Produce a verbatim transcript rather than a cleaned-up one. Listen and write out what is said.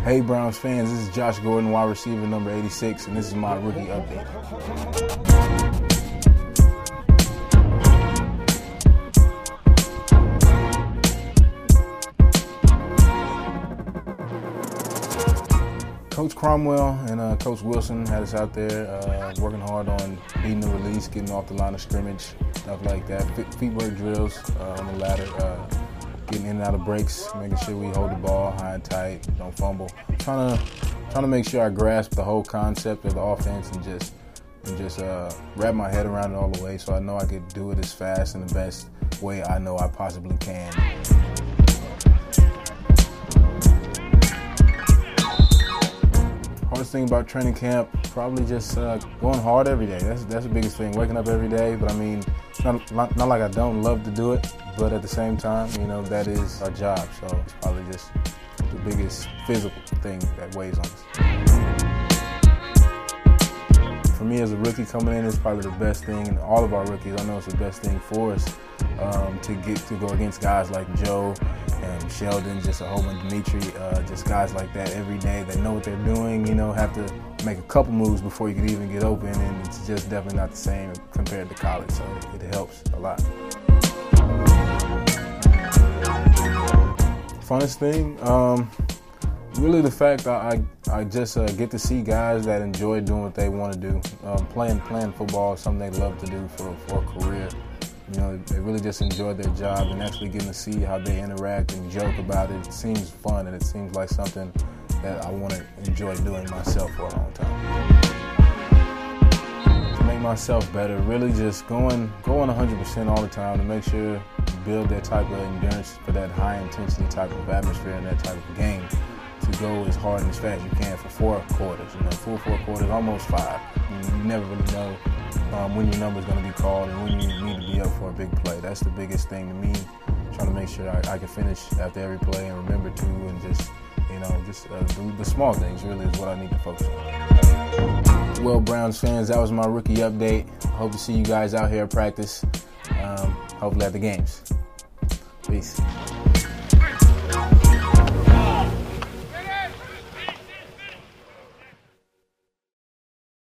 Hey Browns fans, this is Josh Gordon, wide receiver number eighty-six, and this is my rookie update. Coach Cromwell and uh, Coach Wilson had us out there uh, working hard on beating the release, getting off the line of scrimmage, stuff like that. Feet work drills uh, on the ladder, uh, getting in and out of breaks, making sure we hold the ball high and tight, don't fumble. Trying to trying to make sure I grasp the whole concept of the offense and just and just uh, wrap my head around it all the way, so I know I could do it as fast and the best way I know I possibly can. Hardest thing about training camp, probably just uh, going hard every day. That's that's the biggest thing. Waking up every day, but I mean, it's not not like I don't love to do it, but at the same time, you know, that is our job. So it's probably just the biggest physical thing that weighs on us. For me as a rookie coming in, it's probably the best thing, and all of our rookies, I know it's the best thing for us um, to get to go against guys like Joe and Sheldon, just a whole bunch of Dimitri, uh, just guys like that every day that know what they're doing, you know, have to make a couple moves before you can even get open, and it's just definitely not the same compared to college, so it, it helps a lot. Funnest thing, um, really the fact that I, I just uh, get to see guys that enjoy doing what they want to do. Um, playing playing football is something they love to do for, for a career. You know, they really just enjoy their job, and actually getting to see how they interact and joke about it. It seems fun, and it seems like something that I want to enjoy doing myself for a long time. To make myself better, really just going going one hundred percent all the time to make sure to build that type of endurance for that high intensity type of atmosphere and that type of game. To go as hard and as fast as you can for four quarters, you know, full four quarters, almost five. You, you never really know um, when your number is going to be called and when you need to be up for a big play. That's the biggest thing to me, trying to make sure I, I can finish after every play and remember to, and just, you know, just uh, the, the small things really is what I need to focus on. Well, Browns fans, that was my rookie update. Hope to see you guys out here at practice, um, hopefully at the games. Peace.